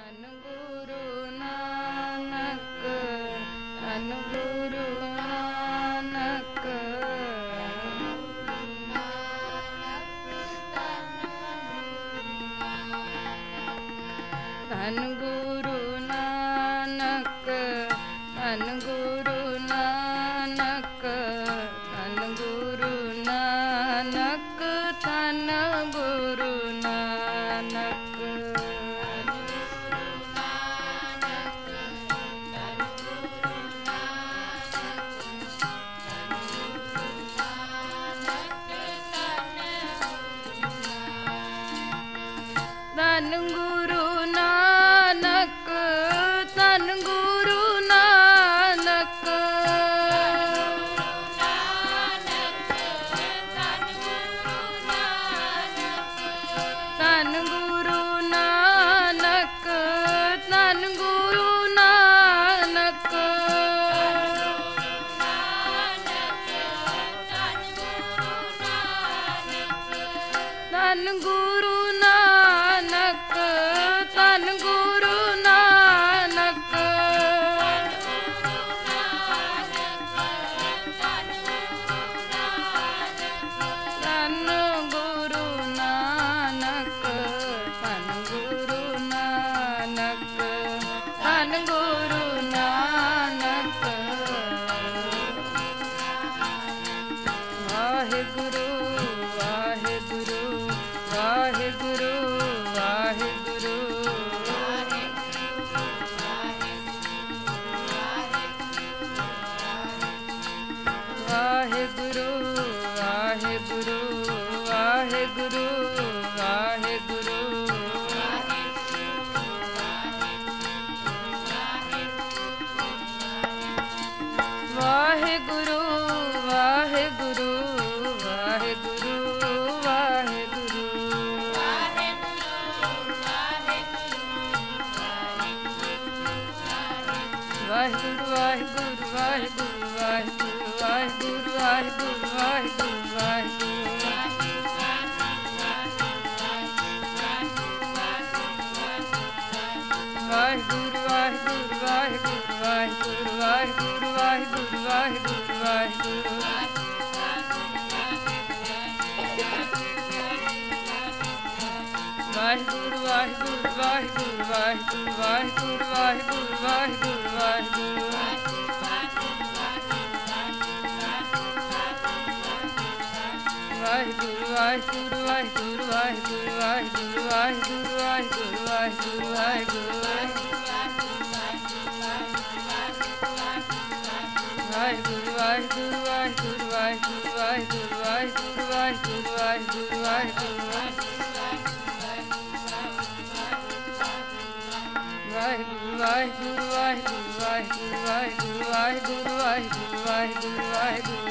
धन गुरु नानक, धन गुरु नानक, धन गुरु नानक, धन गुरु नानक, धन गुरु नानक, धन गुरु नानक। धन गुरु नानक, धन गुरु नानक, धन गुरु नानक, धन गुरु नानक, धन गुरु नानक, धन गुरु नानक, धन गुरु नानक, धन गुरु नानक, धन गुरु नानक। वाहिगुरु वाहिगुरु वाहिगुरु वाहिगुरु, वाहिगुरु वाहिगुरु वाहिगुरु वाहिगुरु, वाहिगुरु वाहिगुरु वाहिगुरु वाहिगुरु, वाहिगुरु वाहिगुरु वाहिगुरु वाहिगुरु वाहिगुरु वाहिगुरु वाहिगुरु वाहिगुरु, वाहिगुरु वाहिगुरु वाहिगुरु वाहिगुरु वाहिगुरु वाहिगुरु वाहिगुरु वाहिगुरु, वाहिगुरु वाहिगुरु वाहिगुरु वाहिगुरु वाहिगुरु वाहिगुरु वाहिगुरु वाहिगुरु, वाहिगुरु वाहिगुरु वाहिगुरु वाहिगुरु वाहिगुरु वाहिगुरु वाहिगुरु वाहिगुरु वाहिगुरु, वाहिगुरु वाहिगुरु वाहिगुरु वाहिगुरु वाहिगुरु वाहिगुरु वाहिगुरु वाहिगुरु वाहिगुरु, वाहिगुरु वाहिगुरु वाहिगुरु वाहिगुरु वाहिगुरु वाहिगुरु वाहिगुरु वाहिगुरु वाहिगुरु,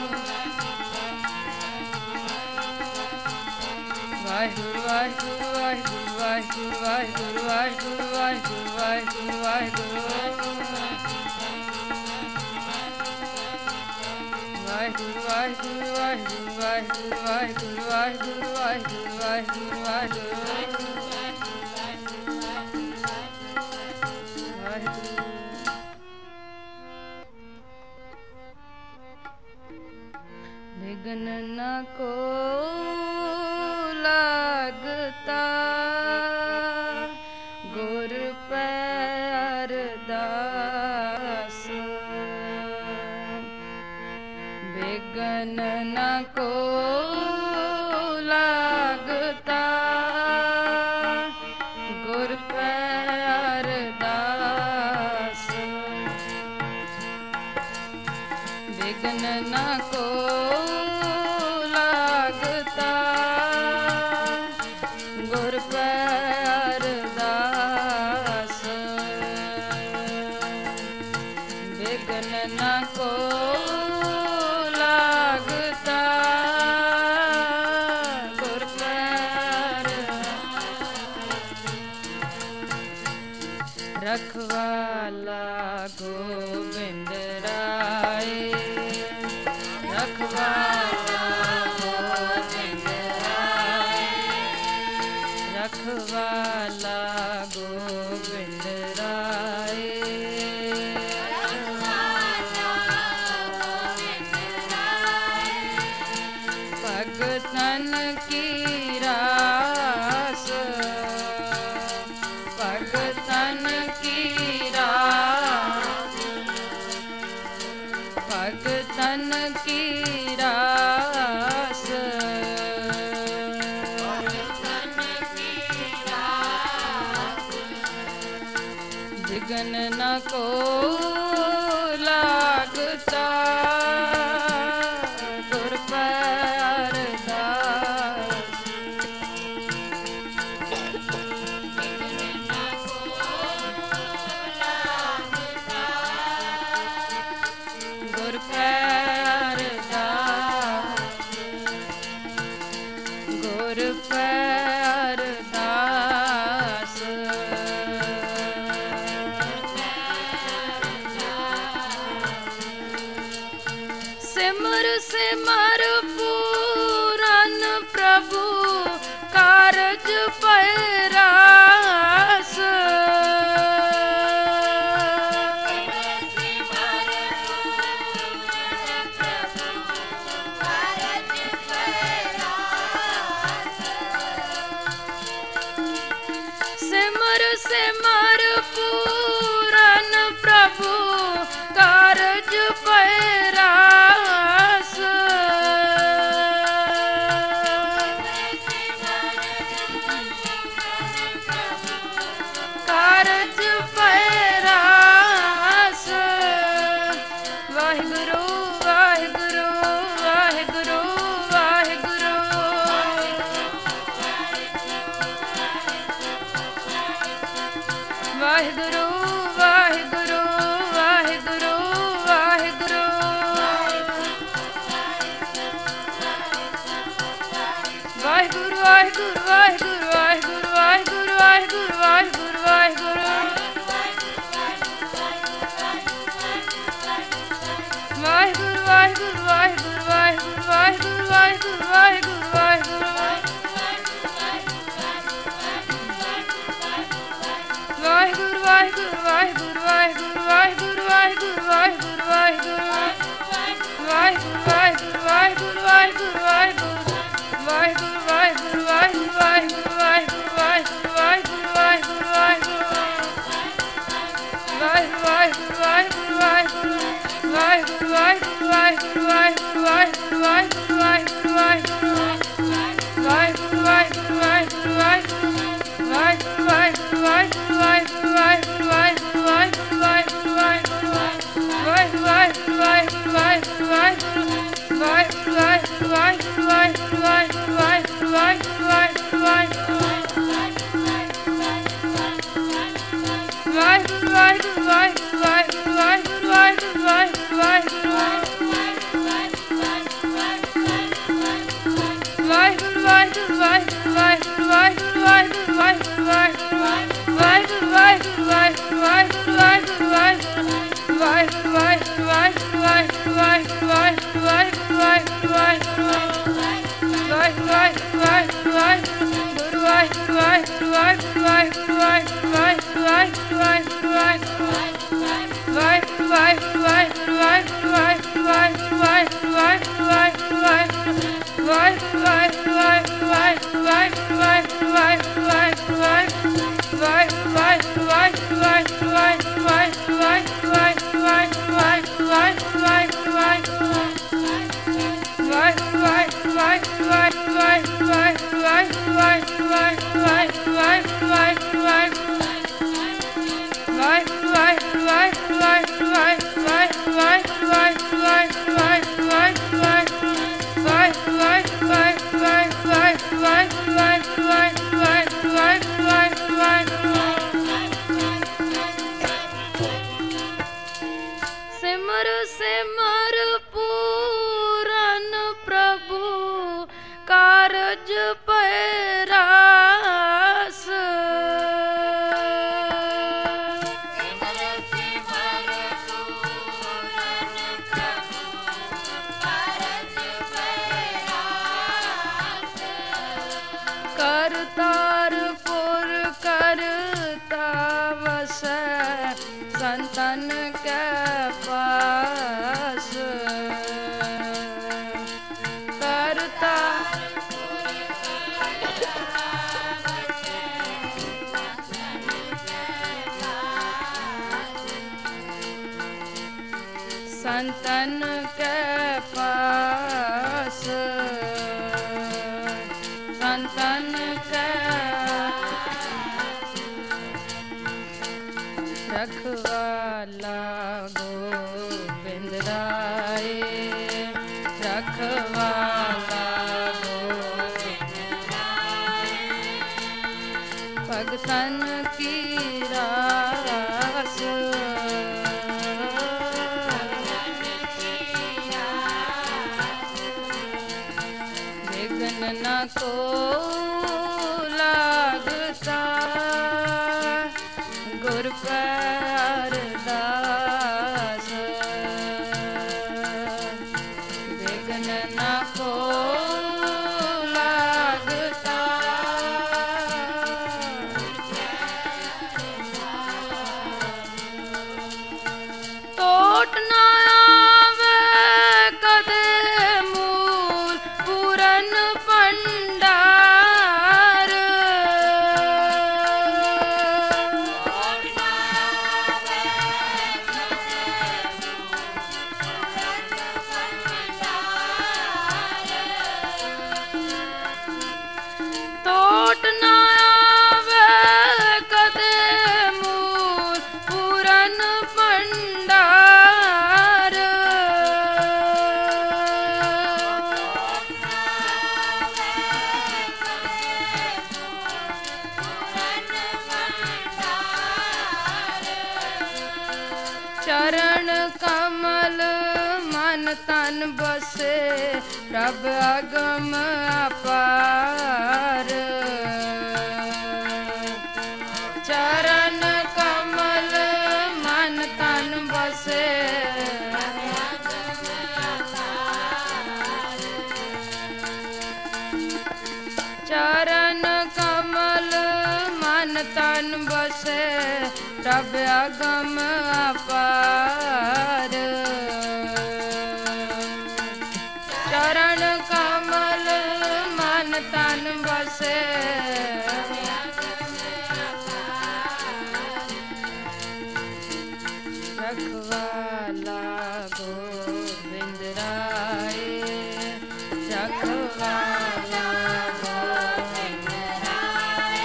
वाहिगुरु वाहिगुरु वाहिगुरु वाहिगुरु वाहिगुरु वाहिगुरु वाहिगुरु वाहिगुरु वाहिगुरु, वाहिगुरु वाहिगुरु वाहिगुरु वाहिगुरु वाहिगुरु वाहिगुरु वाहिगुरु वाहिगुरु वाहिगुरु, विघ्न न को लागता गुर पे अरदास, विघ्न न को लागता गुर पे अरदास, विघ्न न को लागता गुर पे अरदास, विघ्न न को लागता गुर पे रखवाला गोविंद राय, रखवाला गोविंद राय, रखवाला गोविंद बिघन न को लागता गुर पैरदास। गुर पैरदास गुर पैरदास। सिमर सिमर पूरन प्रभु कारज पैरास। सिमर सिमर पूरन प्रभु कारज पैरास। कारज पैरास। वाहिगुरु वाहिगुरु वाहिगुरु वाहिगुरु। वाहिगुरु वाहिगुरु वाहिगुरु वाहिगुरु। वाहिगुरु वाहिगुरु वाहिगुरु वाहिगुरु वाहिगुरु वाहिगुरु वाहिगुरु वाहिगुरु। वाहिगुरु वाहिगुरु वाहिगुरु वाहिगुरु वाहिगुरु वाहिगुरु वाहिगुरु वाहिगुरु। वाहिगुरु वाहिगुरु वाहिगुरु वाहिगुरु वाहिगुरु वाहिगुरु वाहिगुरु वाहिगुरु। वाहिगुरु वाहिगुरु वाहिगुरु वाहिगुरु वाहिगुरु। वाहिगुरु वाहिगुरु वाहिगुरु वाहिगुरु वाहिगुरु वाहिगुरु वाहिगुरु वाहिगुरु वाहिगुरु। वाहिगुरु वाहिगुरु वाहिगुरु वाहिगुरु। वाहिगुरु वाहिगुरु वाहिगुरु वाहिगुरु वाहिगुरु वाहिगुरु वाहिगुरु वाहिगुरु। वाहिगुरु वाहिगुरु वाहिगुरु वाहिगुरु। वाहिगुरु वाहिगुरु वाहिगुरु वाहिगुरु वाहिगुरु वाहिगुरु वाहिगुरु वाहिगुरु वाहिगुरु। वाहिगुरु वाहिगुरु वाहिगुरु वाहिगुरु वाहिगुरु। वाहिगुरु वाहिगुरु वाहिगुरु वाहिगुरु वाहिगुरु वाहिगुरु वाहिगुरु वाहिगुरु वाहिगुरु। वाहिगुरु वाहिगुरु वाहिगुरु वाहिगुरु वाहिगुरु वाहिगुरु वाहिगुरु वाहिगुरु। वाहिगुरु वाहिगुरु वाहिगुरु वाहिगुरु वाहिगुरु वाहिगुरु वाहिगुरु वाहिगुरु। वाहिगुरु वाहिगुरु वाहिगुरु वाहिगुरु वाहिगुरु वाहिगुरु। वाहिगुरु वाहिगुरु वाहिगुरु वाहिगुरु वाहिगुरु वाहिगुरु वाहिगुरु वाहिगुरु वाहिगुरु। वाहिगुरु वाहिगुरु वाहिगुरु वाहिगुरु। गुरु वाहिगुरु वाहिगुरु वाहिगुरु वाहिगुरु वाहिगुरु वाहिगुरु वाहिगुरु वाहिगुरु वाहिगुरु। वाहिगुरु वाहिगुरु वाहिगुरु वाहिगुरु वाहिगुरु वाहिगुरु वाहिगुरु वाहिगुरु वाहिगुरु वाहिगुरु। वाहिगुरु वाहिगुरु वाहिगुरु वाहिगुरु वाहिगुरु वाहिगुरु वाहिगुरु वाहिगुरु वाहिगुरु। वाहिगुरु वाहिगुरु वाहिगुरु वाहिगुरु वाहिगुरु वाहिगुरु वाहिगुरु वाहिगुरु वाहिगुरु वाहिगुरु वाहिगुरु वाहिगुरु वाहिगुरु। वाहिगुरु वाहिगुरु वाहिगुरु वाहिगुरु वाहिगुरु वाहिगुरु वाहिगुरु वाहिगुरु वाहिगुरु वाहिगुरु वाहिगुरु वाहिगुरु वाहिगुरु। वाहिगुरु वाहिगुरु वाहिगुरु वाहिगुरु वाहिगुरु वाहिगुरु वाहिगुरु वाहिगुरु वाहिगुरु वाहिगुरु वाहिगुरु वाहिगुरु। वाहिगुरु वाहिगुरु वाहिगुरु वाहिगुरु वाहिगुरु वाहिगुरु वाहिगुरु वाहिगुरु वाहिगुरु वाहिगुरु वाहिगुरु वाहिगुरु। सिमर सिमर पूरन प्रभु कारज पैरास। करतार पुर करता वस संतन के पास। करता संतन के पास। संतन के रखवाला गोविंद राय, रखवाला गोविंद राय, भगतन की रास, विघ्न न को लागता, गुर पर अरदास, विघ्न न को लागता, टोट न आवे कदे मूल पूरन भंडार, टोट न आवे कदे मूल पूरन भंडार, चरण कमल मन तन बसे, प्रभ अगम अपार, चरण कमल मन तन बसे, चरण कमल मन तन बसे, प्रभ अगम अपार, चरण कमल मन तन बसे, रखवाला गोविंद राय, रखवाला गोविंद राय,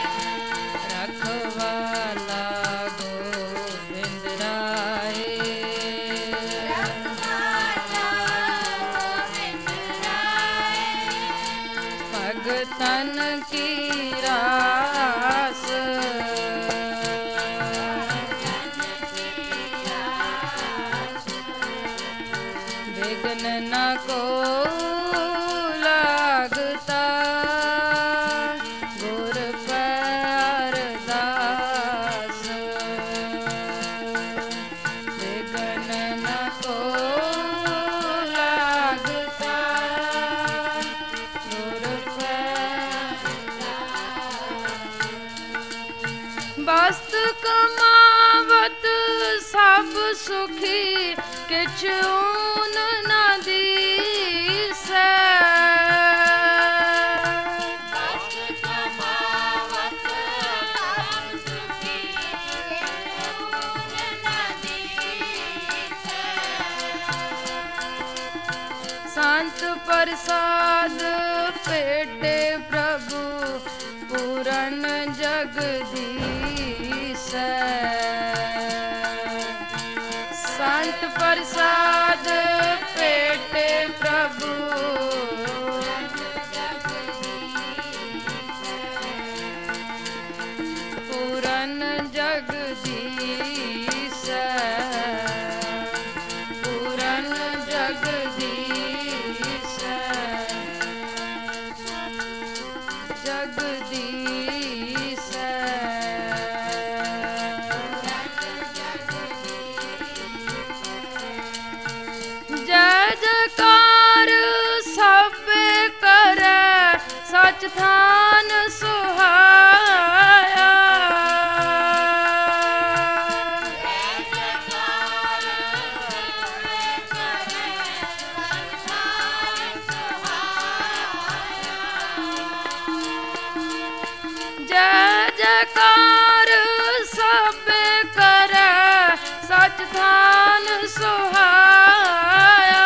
रखवाला गोविंद राय, रखवाला गोविंद राय, भगतन की रास, विघ्न न को लागता, गुर पर अरदास, विघ्न न को लागता, गुर पर वस्तु कमावत सब सुखी, किछ ऊन न दीसै, वस्तु कमावत सब सुखी, किछ ऊन न दीसै, संत प्रसाद पेटे प्रभु पूरन जगदीश, संत प्रसाद पेटे प्रभु पूरन जगदीश, पूरन जगदीश, जगदीश, जय जयकार सब करे, सच थान सुहाया, जय जयकार सब करे, सच थान सुहाया,